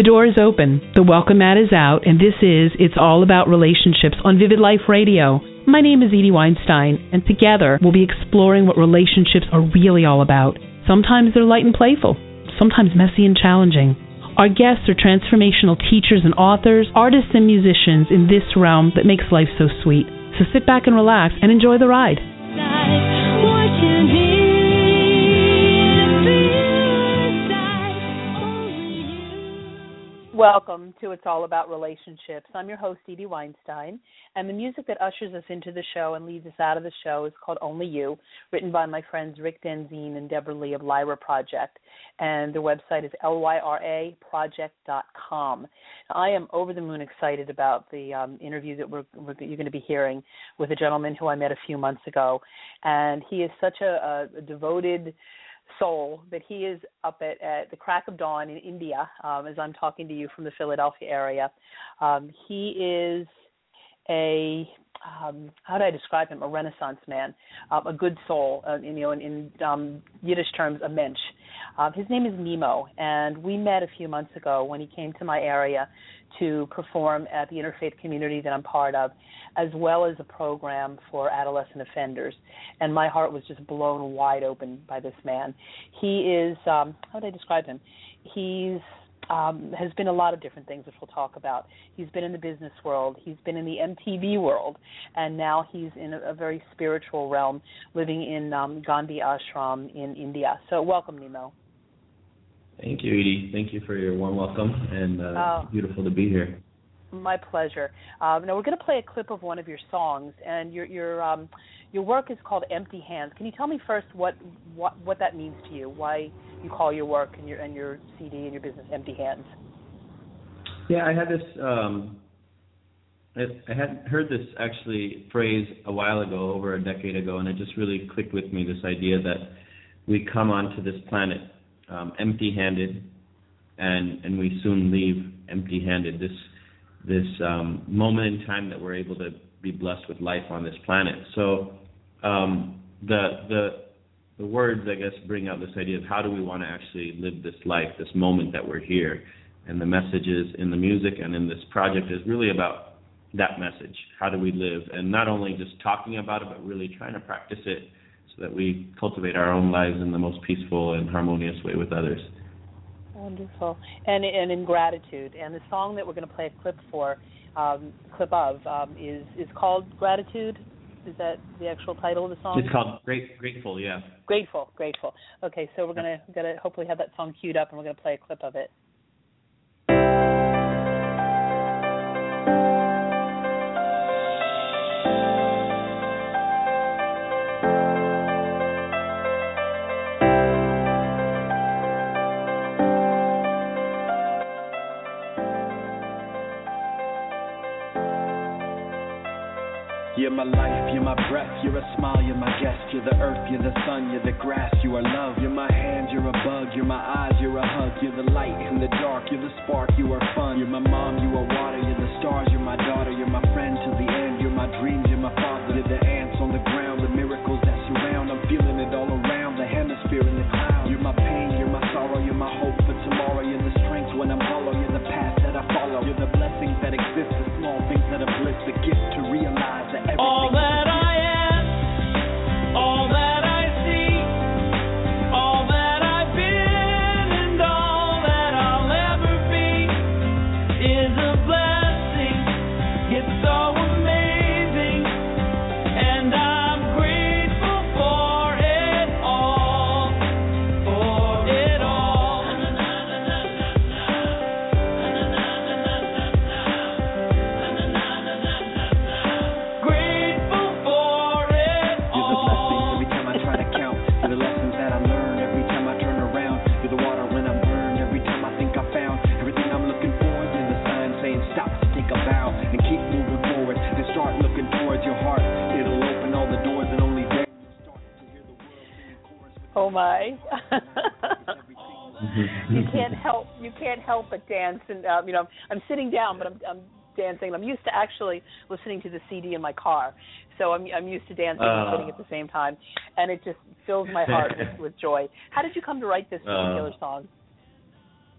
door is open, the welcome mat is out, and this is It's All About Relationships on Vivid Life Radio. My name is Edie Weinstein, and together we'll be exploring what relationships are really all about. Sometimes they're light and playful, sometimes messy and challenging. Our guests are transformational teachers and authors, artists and musicians in this realm that makes life so sweet. So sit back and relax and enjoy the ride. Welcome to It's All About Relationships. I'm your host, Edie Weinstein, and the music that ushers us into the show and leads us out of the show is called Only You, written by my friends Rick Denzine and Deborah Lee of Lyra Project, and their website is lyraproject.com. I am over the moon excited about the interview that you're going to be hearing with a gentleman who I met a few months ago, and he is such a devoted soul that he is up at the crack of dawn in India as I'm talking to you from the Philadelphia area. He is how do I describe him? A Renaissance man, a good soul, in Yiddish terms, a mensch. His name is Nemo, and we met a few months ago when he came to my area to perform at the interfaith community that I'm part of, as well as a program for adolescent offenders. And my heart was just blown wide open by this man. He is, how would I describe him? He's has been a lot of different things, which we'll talk about. He's been in the business world. He's been in the MTV world. And now he's in a very spiritual realm, living in Gandhi Ashram in India. So welcome, Nemo. Thank you, Edie. Thank you for your warm welcome, and beautiful to be here. My pleasure. Now we're going to play a clip of one of your songs, and your work is called Empty Hands. Can you tell me first what that means to you? Why you call your work and your CD and your business Empty Hands? Yeah, I had this. I had heard this actually phrase a while ago, over a decade ago, and it just really clicked with me. This idea that we come onto this planet empty-handed, and we soon leave empty-handed. This moment in time that we're able to be blessed with life on this planet. So the words, I guess, bring out this idea of how do we want to actually live this life, this moment that we're here. And the messages in the music and in this project is really about that message. How do we live? And not only just talking about it, but really trying to practice it so that we cultivate our own lives in the most peaceful and harmonious way with others. Wonderful. And in gratitude. And the song that we're going to play a clip of is called Gratitude. Is that the actual title of the song? It's called Grateful, yeah. Grateful. Okay, so we're going to hopefully have that song queued up, and we're going to play a clip of it. You're my life, you're my breath, you're a smile, you're my guest. You're the earth, you're the sun, you're the grass, you are love. You're my hand, you're a bug, you're my eyes, you're a hug. You're the light in the dark, you're the spark, you are fun. You're my mom, you are water, you're the stars, you're my daughter. You're my friend till the end, you're my dreams, you're my father. You're the ants on the ground, the miracles that surround. I'm feeling it all around, the hemisphere in the cloud. You're my pain, you're my sorrow, you're my hope for tomorrow. You're the strength when I'm hollow, you're the path that I follow. You're the blessings that exist, the small things that are bliss, the gift to realize that everything all that I am, all that I see, all that I've been, and all that I'll ever be is a blessing. It's so amazing, and I'm grateful for it all, for it all. Grateful for it You're the all. blessings every time I try to count. You're the lessons that I learn every time I turn around. You're the water when I'm burned every time I think I found everything I'm looking for. You're the sign saying stop, take a bow, and keep moving forward. And start looking towards your heart. It'll open all the doors, and only there you'll start to hear the world singing chorus with Oh my! everything. You can't help but dance, and I'm sitting down, but I'm dancing. I'm used to actually listening to the CD in my car, so I'm used to dancing and sitting at the same time, and it just fills my heart with joy. How did you come to write this particular song?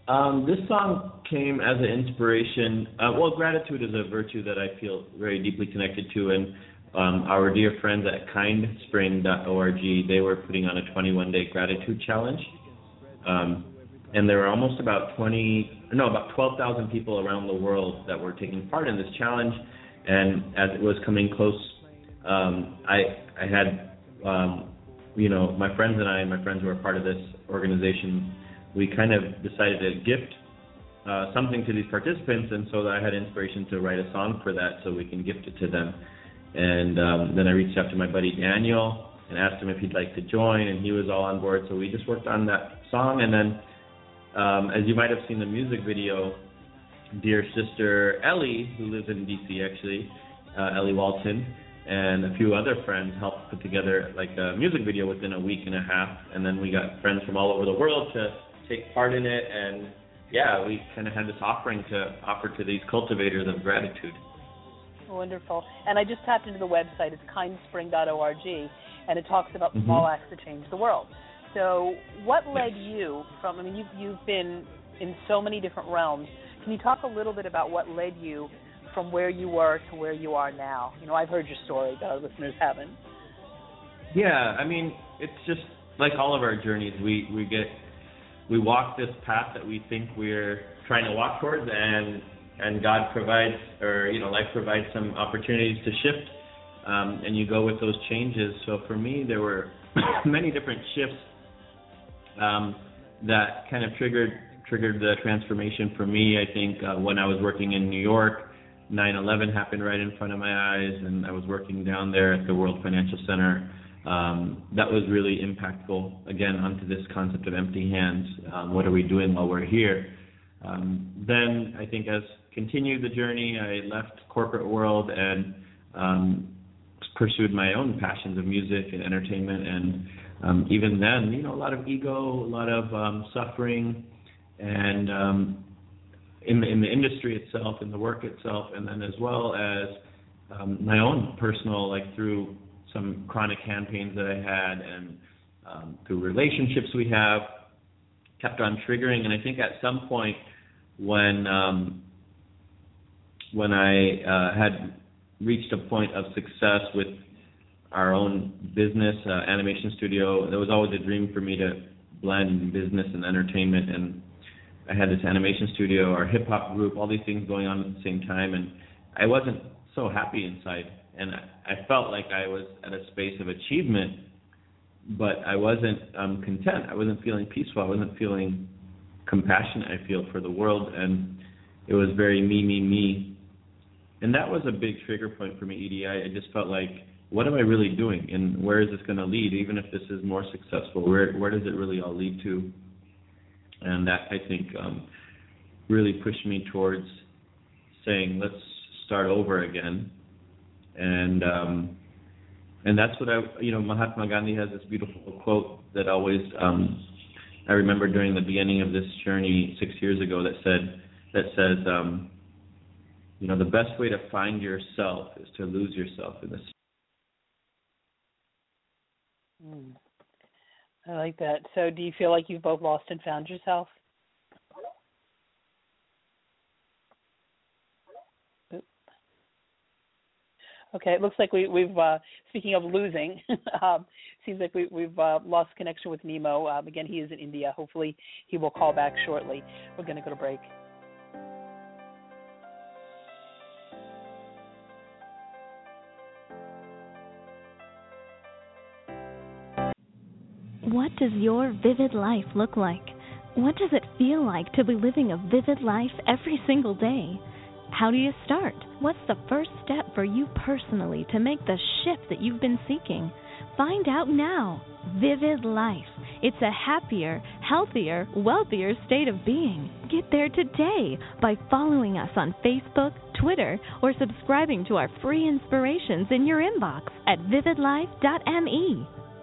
This song came as an inspiration. Well, gratitude is a virtue that I feel very deeply connected to, and our dear friends at kindspring.org, they were putting on a 21-day gratitude challenge, and there were almost about 12,000 people around the world that were taking part in this challenge. And as it was coming close, I had, my friends and I, and my friends who are part of this organization, we kind of decided to gift something to these participants, and so I had inspiration to write a song for that so we can gift it to them. And then I reached out to my buddy Daniel and asked him if he'd like to join, and he was all on board, so we just worked on that song. And then, as you might have seen the music video, dear sister Ellie, who lives in D.C. actually, Ellie Walton, and a few other friends helped put together like a music video within a week and a half, and then we got friends from all over the world to take part in it, and yeah, we kind of had this offering to offer to these cultivators of gratitude. Wonderful. And I just tapped into the website. It's kindspring.org, and it talks about small acts that change the world. So what led you from, you've been in so many different realms. Can you talk a little bit about what led you from where you were to where you are now? I've heard your story, but our listeners haven't. Yeah, it's just like all of our journeys. We walk this path that we think we're trying to walk towards, and God provides, or life provides some opportunities to shift, and you go with those changes. So for me, there were many different shifts that kind of triggered the transformation for me. I think when I was working in New York, 9/11 happened right in front of my eyes, and I was working down there at the World Financial Center. That was really impactful, again, onto this concept of empty hands. What are we doing while we're here? Then I think as continued the journey, I left corporate world and pursued my own passions of music and entertainment, and even then, a lot of ego, a lot of suffering, and in the industry itself, in the work itself, and then as well as my own personal, like through some chronic hand pains that I had, and through relationships we have, kept on triggering. And I think at some point when I had reached a point of success with our own business, animation studio, there was always a dream for me to blend business and entertainment, and I had this animation studio, our hip-hop group, all these things going on at the same time, and I wasn't so happy inside, and I felt like I was at a space of achievement, but I wasn't content. I wasn't feeling peaceful. I wasn't feeling compassionate, I feel, for the world, and it was very me. And that was a big trigger point for me, Edie. I just felt like, what am I really doing, and where is this going to lead? Even if this is more successful, where does it really all lead to? And that, I think, really pushed me towards saying, let's start over again. And that's what Mahatma Gandhi has this beautiful quote that always, I remember during the beginning of this journey 6 years ago that says, the best way to find yourself is to lose yourself in this. I like that. So do you feel like you've both lost and found yourself? Okay, it looks like we've speaking of losing, seems like we've lost connection with Nemo. Again, he is in India. Hopefully he will call back shortly. We're going to go to break. What does your vivid life look like? What does it feel like to be living a vivid life every single day? How do you start? What's the first step for you personally to make the shift that you've been seeking? Find out now. Vivid Life. It's a happier, healthier, wealthier state of being. Get there today by following us on Facebook, Twitter, or subscribing to our free inspirations in your inbox at vividlife.me.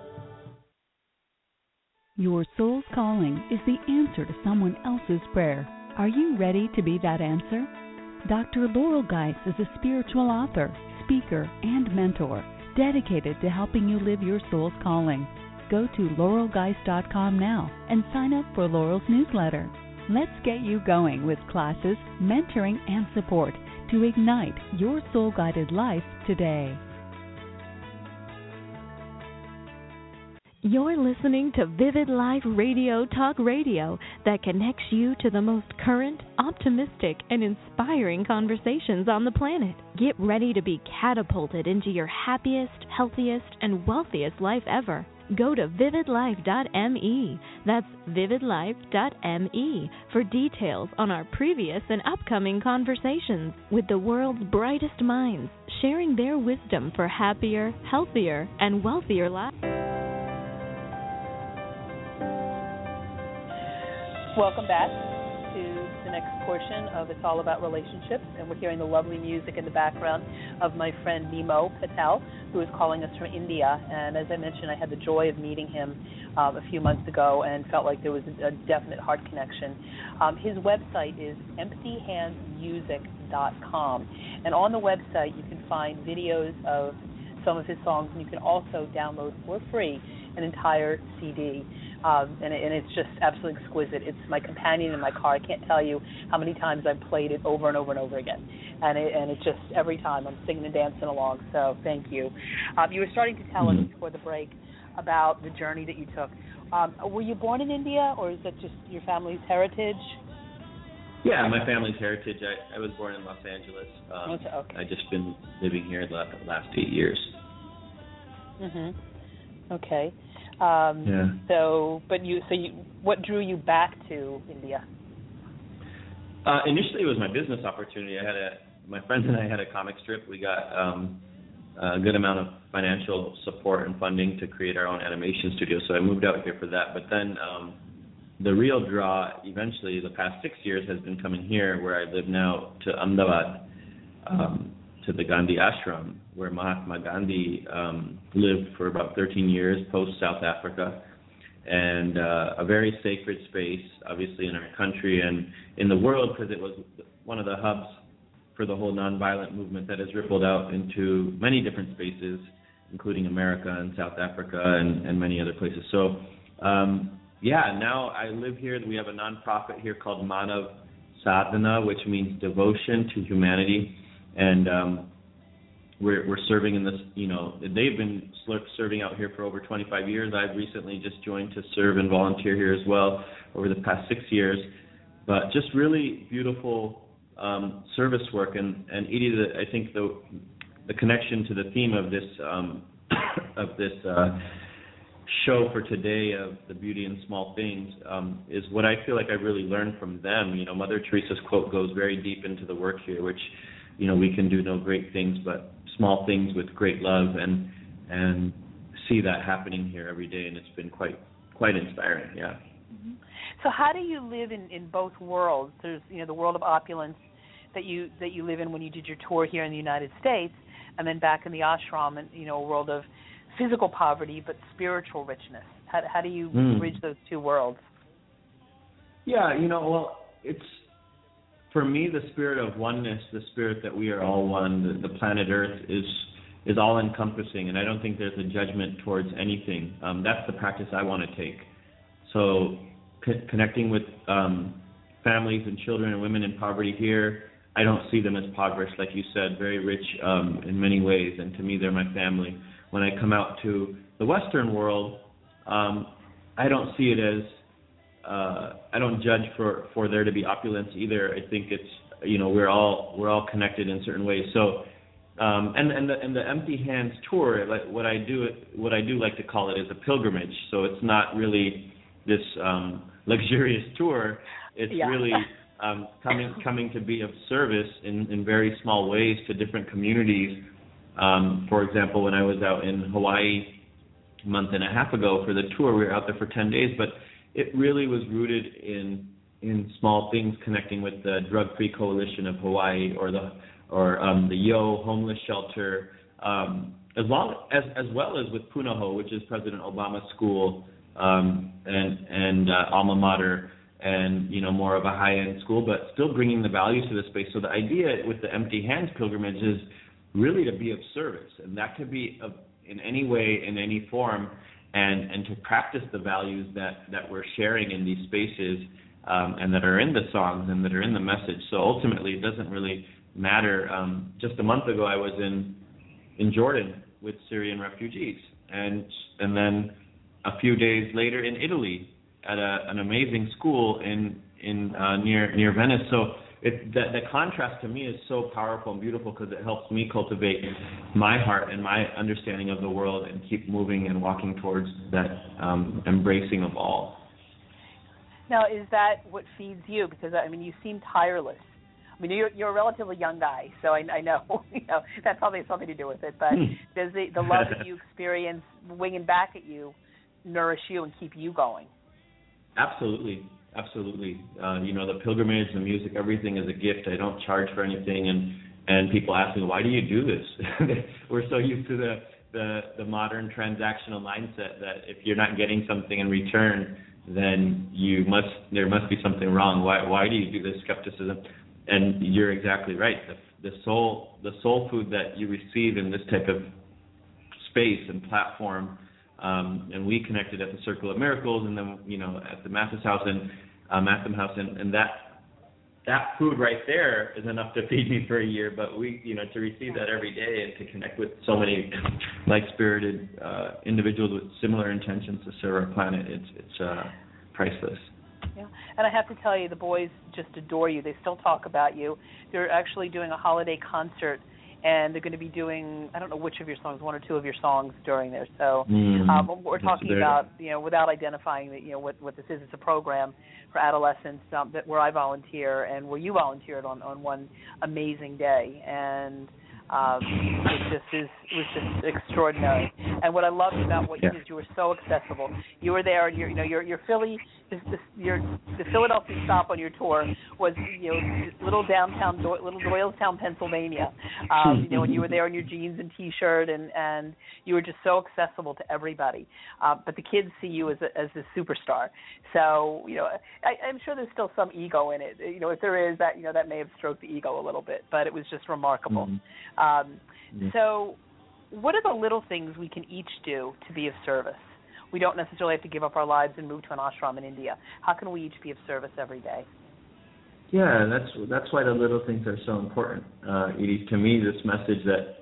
Your soul's calling is the answer to someone else's prayer. Are you ready to be that answer? Dr. Laurel Geis is a spiritual author, speaker, and mentor dedicated to helping you live your soul's calling. Go to laurelgeis.com now and sign up for Laurel's newsletter. Let's get you going with classes, mentoring, and support to ignite your soul-guided life today. You're listening to Vivid Life Radio Talk Radio that connects you to the most current, optimistic, and inspiring conversations on the planet. Get ready to be catapulted into your happiest, healthiest, and wealthiest life ever. Go to vividlife.me. That's vividlife.me for details on our previous and upcoming conversations with the world's brightest minds, sharing their wisdom for happier, healthier, and wealthier lives. Welcome back to the next portion of It's All About Relationships, and we're hearing the lovely music in the background of my friend Nemo Patel, who is calling us from India. And as I mentioned, I had the joy of meeting him a few months ago and felt like there was a definite heart connection. His website is emptyhandsmusic.com, and on the website you can find videos of some of his songs, and you can also download for free an entire CD. And it's just absolutely exquisite. It's my companion in my car. I can't tell you how many times I've played it over and over and over again. And it just, every time I'm singing and dancing along. So thank you. You were starting to tell us before the break about the journey that you took. Were you born in India, or is that just your family's heritage? Yeah, my family's heritage. I was born in Los Angeles. Okay. I've just been living here the last 8 years. Okay. Yeah. So what drew you back to India? Initially, it was my business opportunity. My friends and I had a comic strip. We got a good amount of financial support and funding to create our own animation studio, so I moved out here for that. But then the real draw, eventually, the past 6 years, has been coming here, where I live now, to Ahmedabad, to the Gandhi Ashram, where Mahatma Gandhi lived for about 13 years post-South Africa, and a very sacred space, obviously, in our country and in the world, because it was one of the hubs for the whole nonviolent movement that has rippled out into many different spaces, including America and South Africa and many other places. So, now I live here. We have a nonprofit here called Manav Sadhana, which means devotion to humanity. And we're serving in this, they've been serving out here for over 25 years. I've recently just joined to serve and volunteer here as well over the past 6 years. But just really beautiful service work. And Edie, I think the connection to the theme of this show for today, of the beauty in small things, is what I feel like I really learned from them. Mother Teresa's quote goes very deep into the work here, which we can do no great things but small things with great love, and see that happening here every day, and it's been quite inspiring. Yeah. So how do you live in both worlds? There's the world of opulence that you live in when you did your tour here in the United States, and then back in the ashram, and a world of physical poverty but spiritual richness. How do you bridge those two worlds? Yeah, it's, for me, the spirit of oneness, the spirit that we are all one, the planet Earth is all-encompassing, and I don't think there's a judgment towards anything. That's the practice I want to take. So connecting with families and children and women in poverty here, I don't see them as impoverished, like you said, very rich in many ways, and to me they're my family. When I come out to the Western world, I don't see it as I don't judge for there to be opulence either. I think it's we're all connected in certain ways. So and the Empty Hands tour, like what I do like to call it, is a pilgrimage. So it's not really this luxurious tour. It's really coming to be of service in very small ways to different communities. For example, when I was out in Hawaii a month and a half ago for the tour, we were out there for 10 days, but it really was rooted in small things, connecting with the Drug-Free Coalition of Hawaii, or the Yo homeless shelter, as well as with Punahou, which is President Obama's school, and alma mater, and more of a high-end school, but still bringing the values to the space. So the idea with the Empty Hands pilgrimage is really to be of service, and that could be in any way, in any form, and to practice the values that we're sharing in these spaces, and that are in the songs and that are in the message. So ultimately, it doesn't really matter. Just a month ago, I was in Jordan with Syrian refugees, and then a few days later in Italy at an amazing school in near Venice. So the contrast to me is so powerful and beautiful because it helps me cultivate my heart and my understanding of the world and keep moving and walking towards that embracing of all. Now, is that what feeds you? Because, I mean, you seem tireless. I mean, you're a relatively young guy, so I know, that probably has something to do with it. But does the love that you experience winging back at you nourish you and keep you going? Absolutely. The pilgrimage, the music, everything is a gift. I don't charge for anything, and people ask me, why do you do this? We're so used to the modern transactional mindset that if you're not getting something in return, then there must be something wrong. Why do you do this? Skepticism. And you're exactly right. The soul food that you receive in this type of space and platform, and we connected at the Circle of Miracles, and then at the Matham House, and that food right there is enough to feed me for a year. But we, to receive that every day and to connect with so many like-spirited individuals with similar intentions to serve our planet, it's priceless. Yeah, and I have to tell you, the boys just adore you. They still talk about you. They're actually doing a holiday concert, and they're going to be doing, I don't know which of your songs, one or two of your songs during there. So we're talking about, without identifying that, what this is. It's a program for adolescents where I volunteer and where you volunteered on one amazing day. And it was just extraordinary. And what I loved about what you did, you were so accessible. You were there, and your Philly, the Philadelphia stop on your tour was little Doylestown, Pennsylvania. And you were there in your jeans and T-shirt, and you were just so accessible to everybody. But the kids see you as a superstar. So I'm sure there's still some ego in it. If there is, that may have stroked the ego a little bit. But it was just remarkable. So what are the little things we can each do to be of service? We don't necessarily have to give up our lives and move to an ashram in India. How can we each be of service every day? Yeah, that's why the little things are so important. Edie, to me, this message that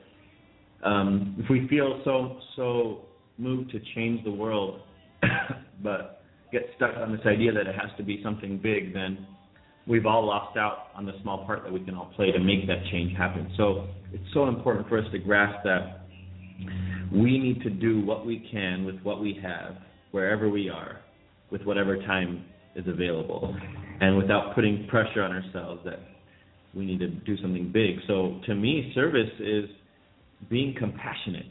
if we feel so moved to change the world, but get stuck on this idea that it has to be something big, then we've all lost out on the small part that we can all play to make that change happen. So it's so important for us to grasp that we need to do what we can with what we have, wherever we are, with whatever time is available, and without putting pressure on ourselves that we need to do something big. So to me, service is being compassionate,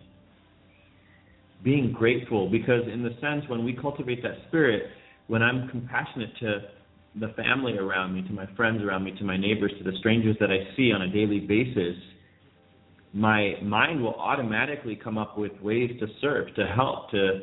being grateful, because in the sense when we cultivate that spirit, when I'm compassionate to the family around me, to my friends around me, to my neighbors, to the strangers that I see on a daily basis, my mind will automatically come up with ways to serve, to help, to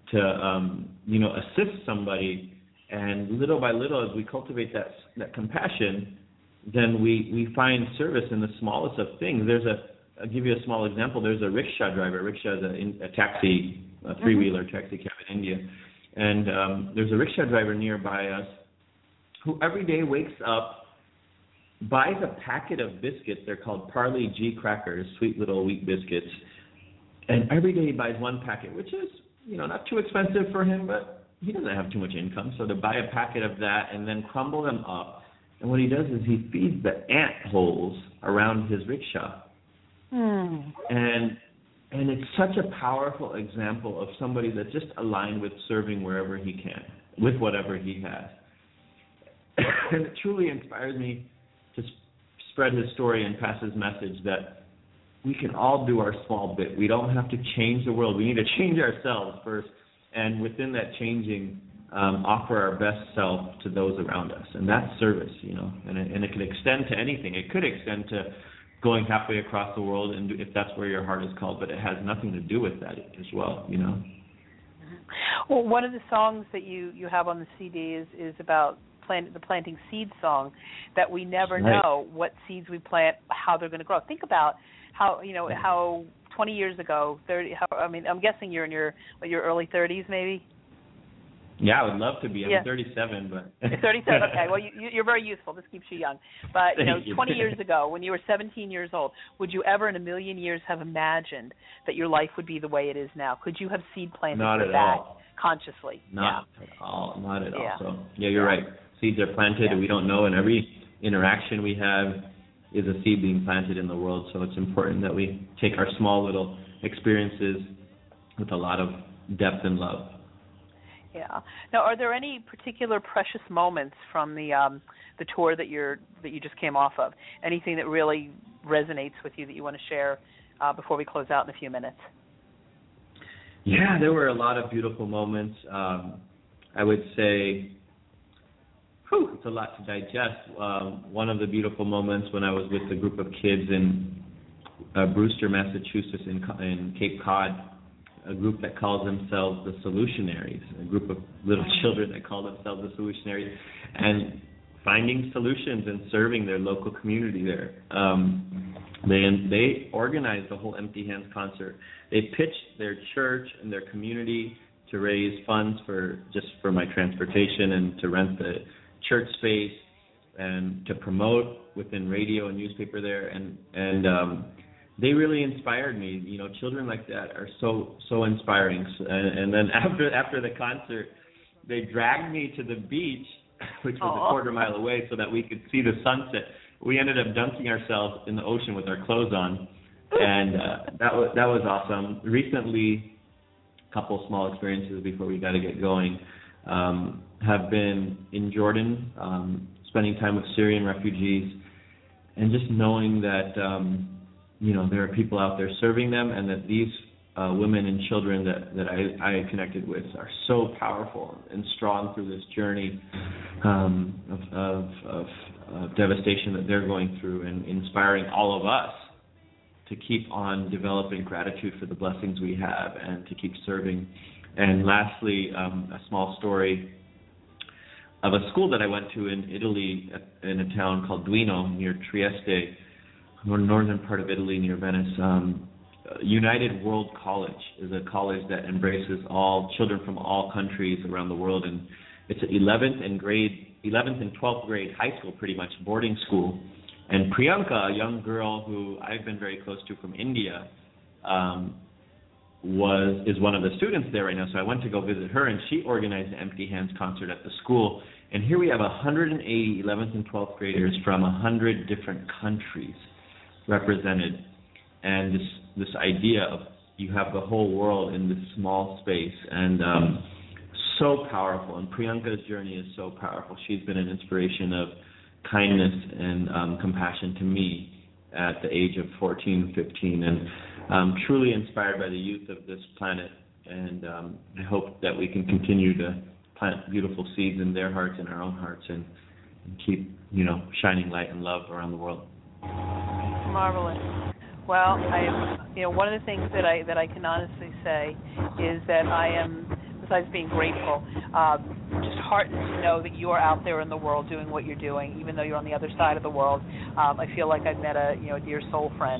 assist somebody. And little by little, as we cultivate that compassion, then we find service in the smallest of things. I'll give you a small example. There's a rickshaw driver. Rickshaw is a taxi, a three-wheeler taxi cab in India. And there's a rickshaw driver nearby us who every day wakes up, buys a packet of biscuits. They're called Parley G crackers, sweet little wheat biscuits. And every day he buys one packet, which is, not too expensive for him, but he doesn't have too much income. So to buy a packet of that and then crumble them up. And what he does is he feeds the ant holes around his rickshaw. And it's such a powerful example of somebody that's just aligned with serving wherever he can, with whatever he has. And it truly inspires me to spread his story and pass his message that we can all do our small bit. We don't have to change the world. We need to change ourselves first, and within that changing, offer our best self to those around us. And that's service, and it can extend to anything. It could extend to going halfway across the world, and if that's where your heart is called, but it has nothing to do with that as well, Well, one of the songs that you have on the CD is about the planting seed song, that we never know what seeds we plant, how they're going to grow. Think about how 20 years ago, 30. I'm guessing you're in your early 30s, maybe. Yeah, I would love to be. I'm Yeah. 37, but 37. Okay, well, you're very useful. This keeps you young. But, Thank you. 20 years ago, when you were 17 years old, would you ever in a million years have imagined that your life would be the way it is now? Could you have seed planted Not for at that all. consciously? Not at all. Not at Yeah. all. So, yeah, you're right. Seeds are planted, and we don't know, and every interaction we have is a seed being planted in the world. So it's important that we take our small little experiences with a lot of depth and love. Yeah. Now, are there any particular precious moments from the tour that you just came off of? Anything that really resonates with you that you want to share before we close out in a few minutes? Yeah, there were a lot of beautiful moments. I would say, it's a lot to digest. One of the beautiful moments when I was with a group of kids in Brewster, Massachusetts, in Cape Cod, a group that calls themselves the Solutionaries, a group of little children that call themselves the Solutionaries, and finding solutions and serving their local community there. They organized the whole Empty Hands concert. They pitched their church and their community to raise funds for my transportation and to rent the church space and to promote within radio and newspaper there, and they really inspired me. Children like that are so inspiring. And then after the concert, they dragged me to the beach, which was a quarter mile away, so that we could see the sunset. We ended up dunking ourselves in the ocean with our clothes on, and that was awesome. Recently, a couple small experiences before we got to get going have been in Jordan, spending time with Syrian refugees, and just knowing that there are people out there serving them, and that these women and children that I connected with are so powerful and strong through this journey of devastation that they're going through, and inspiring all of us to keep on developing gratitude for the blessings we have and to keep serving. And lastly, a small story of a school that I went to in Italy, in a town called Duino near Trieste, northern part of Italy near Venice. United World College is a college that embraces all children from all countries around the world, and it's an 11th and 12th grade high school, pretty much boarding school. And Priyanka, a young girl who I've been very close to from India, is one of the students there right now. So I went to go visit her, and she organized an Empty Hands concert at the school. And here we have 180 11th and 12th graders from 100 different countries represented, and this idea of you have the whole world in this small space, and so powerful. And Priyanka's journey is so powerful. She's been an inspiration of kindness and compassion to me at the age of 14, 15, and truly inspired by the youth of this planet. And I hope that we can continue to plant beautiful seeds in their hearts and our own hearts, and keep, shining light and love around the world. Marvelous. Well, one of the things that I can honestly say is that I am, besides being grateful, just heartened to know that you are out there in the world doing what you're doing, even though you're on the other side of the world. I feel like I've met a dear soul friend,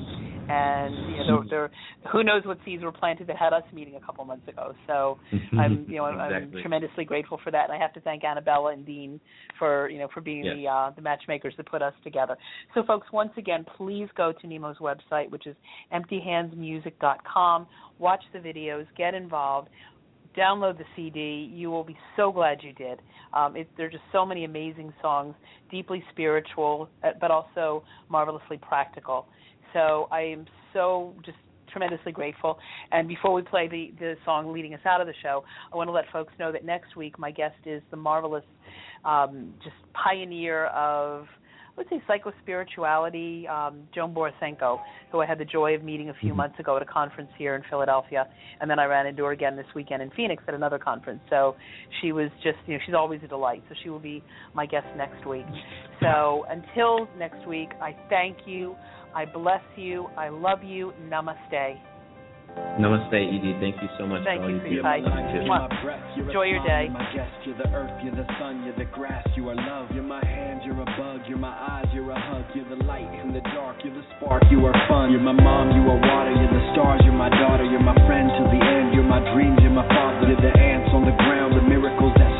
and there, who knows what seeds were planted that had us meeting a couple months ago. So I'm Exactly. I'm tremendously grateful for that, and I have to thank Annabella and Dean for being the matchmakers that put us together. So folks, once again, please go to Nemo's website, which is emptyhandsmusic.com. Watch the videos, get involved. Download the CD. You will be so glad you did. There are just so many amazing songs, deeply spiritual, but also marvelously practical. So I am so just tremendously grateful. And before we play the song leading us out of the show, I want to let folks know that next week my guest is the marvelous just pioneer of, let's say, psychospirituality, Joan Borysenko, who I had the joy of meeting a few months ago at a conference here in Philadelphia, and then I ran into her again this weekend in Phoenix at another conference. So she was just, she's always a delight. So she will be my guest next week. So until next week, I thank you, I bless you, I love you, namaste. Namaste, Edie. Thank you so much. Thank for all you you for do. your time. You're my breath, you're Enjoy your day. You're my guest, you're the earth, you're the sun, you're the grass, you are love. You're my hand, you're a bug, you're my eyes, you're a hug. You're the light in the dark, you're the spark, you are fun. You're my mom, you are water, you're the stars, you're my daughter, you're my friend till the end. You're my dreams, you're my father. You're the ants on the ground, the miracles that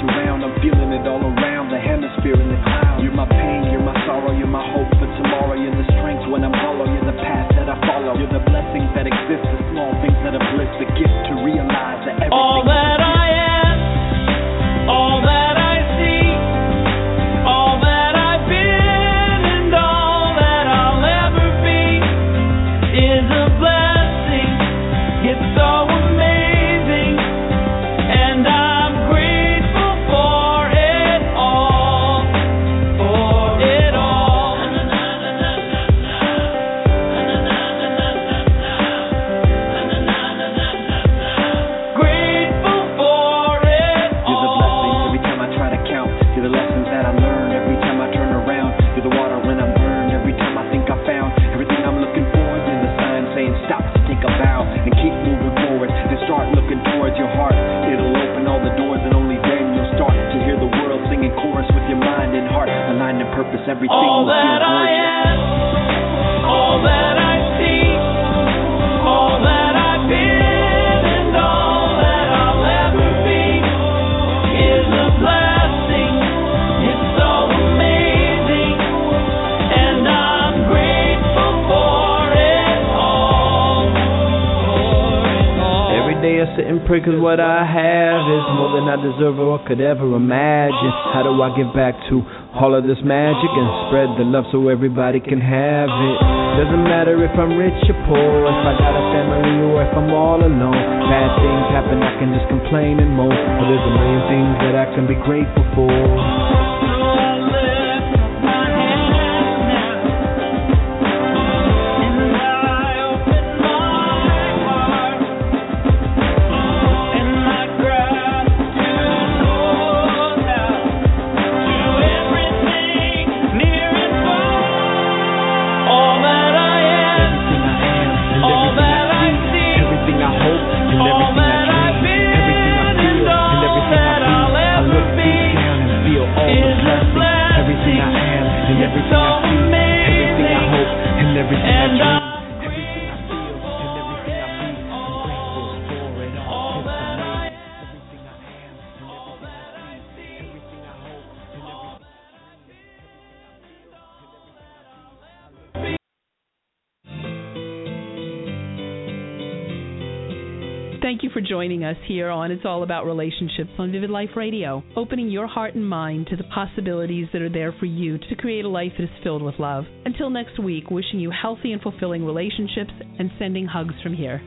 things that exist, the small things that are bliss, the gift to realize that everything all that I am, all that I see, all that I've been, and all that I'll ever be is a blessing. It's so amazing, and I'm grateful for it all, for it all. Grateful for it You're the blessings all. every time I try to count. You're the lessons that I learn every time I turn around. You're the water when I'm burned every time I think I found everything I'm looking for. You're the sign saying stop, take a bow, and keep moving forward. And start looking towards your heart. It'll open all the doors, and only then you'll start to hear the world singing chorus with your mind and heart. Aligned in purpose, everything All will feel that I gorgeous. am, all that I see, all that I've been, and all that I'll ever be is a blessing. It's so amazing, and I'm grateful for it all. Every day I sit and pray 'cause what I have is more than I deserve or could ever imagine. How do I give back to all of this magic and spread the love so everybody can have it? Doesn't matter if I'm rich or poor, if I got a family or if I'm all alone. Bad things happen, I can just complain and moan. But there's a million things that I can be grateful for. Everything I hope and everything I dream, everything I feel and everything I be. I look deep down and feel all the blessings. Everything I am and everything I see, everything I hope and everything I dream, everything I feel and everything I be. I'm grateful for it all. It's amazing. Everything I am and everything I see, everything I hope and everything I dream, everything I feel and everything I be. Thank you for joining us here on It's All About Relationships on Vivid Life Radio, opening your heart and mind to the possibilities that are there for you to create a life that is filled with love. Until next week, wishing you healthy and fulfilling relationships and sending hugs from here.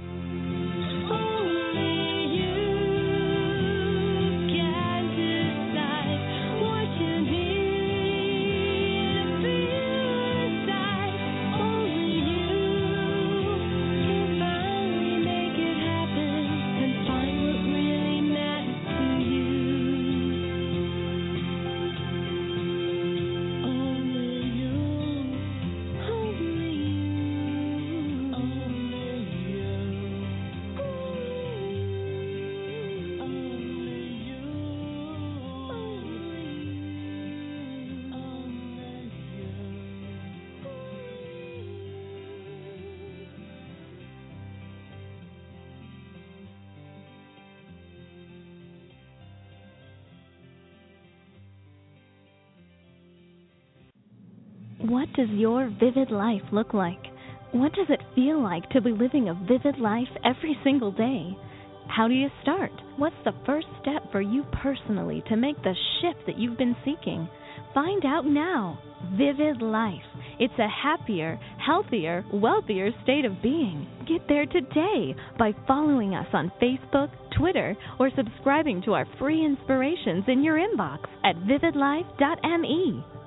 What does your vivid life look like? What does it feel like to be living a vivid life every single day? How do you start? What's the first step for you personally to make the shift that you've been seeking? Find out now. Vivid Life. It's a happier, healthier, wealthier state of being. Get there today by following us on Facebook, Twitter, or subscribing to our free inspirations in your inbox at vividlife.me.